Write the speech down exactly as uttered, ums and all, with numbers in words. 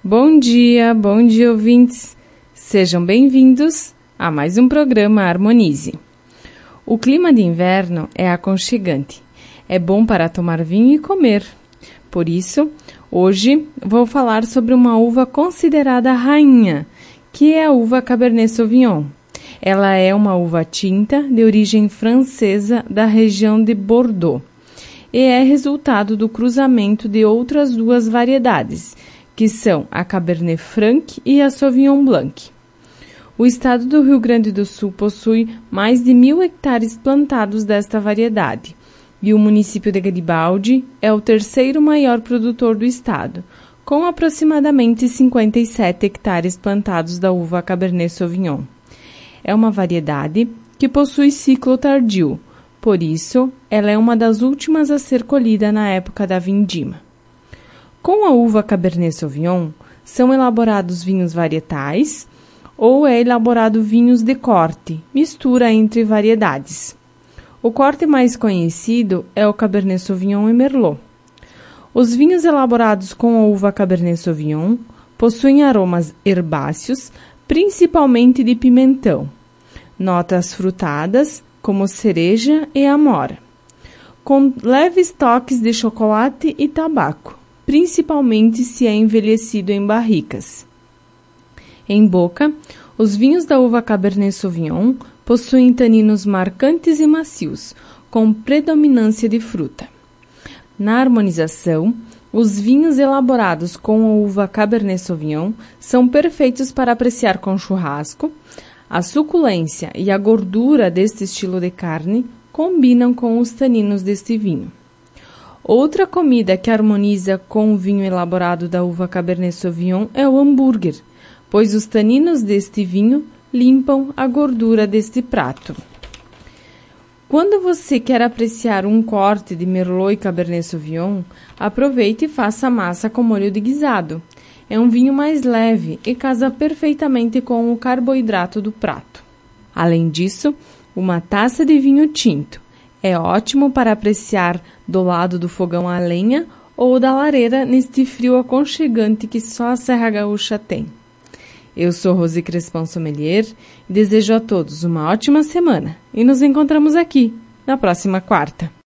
Bom dia, bom dia, ouvintes. Sejam bem-vindos a mais um programa Harmonize. O clima de inverno é aconchegante. É bom para tomar vinho e comer. Por isso, hoje vou falar sobre uma uva considerada rainha, que é a uva Cabernet Sauvignon. Ela é uma uva tinta de origem francesa da região de Bordeaux e é resultado do cruzamento de outras duas variedades, que são a Cabernet Franc e a Sauvignon Blanc. O estado do Rio Grande do Sul possui mais de mil hectares plantados desta variedade, e o município de Garibaldi é o terceiro maior produtor do estado, com aproximadamente cinquenta e sete hectares plantados da uva Cabernet Sauvignon. É uma variedade que possui ciclo tardio, por isso ela é uma das últimas a ser colhida na época da vindima. Com a uva Cabernet Sauvignon, são elaborados vinhos varietais ou é elaborado vinhos de corte, mistura entre variedades. O corte mais conhecido é o Cabernet Sauvignon e Merlot. Os vinhos elaborados com a uva Cabernet Sauvignon possuem aromas herbáceos, principalmente de pimentão, notas frutadas, como cereja e amora, com leves toques de chocolate e tabaco, principalmente se é envelhecido em barricas. Em boca, os vinhos da uva Cabernet Sauvignon possuem taninos marcantes e macios, com predominância de fruta. Na harmonização, os vinhos elaborados com a uva Cabernet Sauvignon são perfeitos para apreciar com churrasco. A suculência e a gordura deste estilo de carne combinam com os taninos deste vinho. Outra comida que harmoniza com o vinho elaborado da uva Cabernet Sauvignon é o hambúrguer, pois os taninos deste vinho limpam a gordura deste prato. Quando você quer apreciar um corte de Merlot e Cabernet Sauvignon, aproveite e faça massa com molho de guisado. É um vinho mais leve e casa perfeitamente com o carboidrato do prato. Além disso, uma taça de vinho tinto é ótimo para apreciar do lado do fogão a lenha ou da lareira neste frio aconchegante que só a Serra Gaúcha tem. Eu sou Rose Crespão Sommelier e desejo a todos uma ótima semana e nos encontramos aqui na próxima quarta.